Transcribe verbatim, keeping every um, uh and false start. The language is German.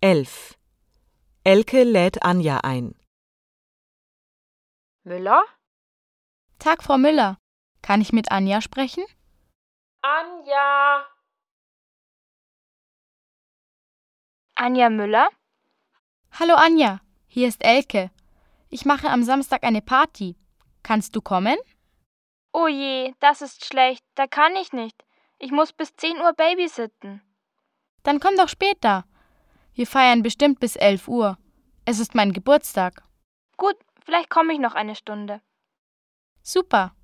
elf. Elke lädt Anja ein. Müller? Tag, Frau Müller. Kann ich mit Anja sprechen? Anja! Anja Müller? Hallo Anja, hier ist Elke. Ich mache am Samstag eine Party. Kannst du kommen? Oh je, das ist schlecht. Da kann ich nicht. Ich muss bis zehn Uhr babysitten. Dann komm doch später. Wir feiern bestimmt bis elf Uhr. Es ist mein Geburtstag. Gut, vielleicht komme ich noch eine Stunde. Super.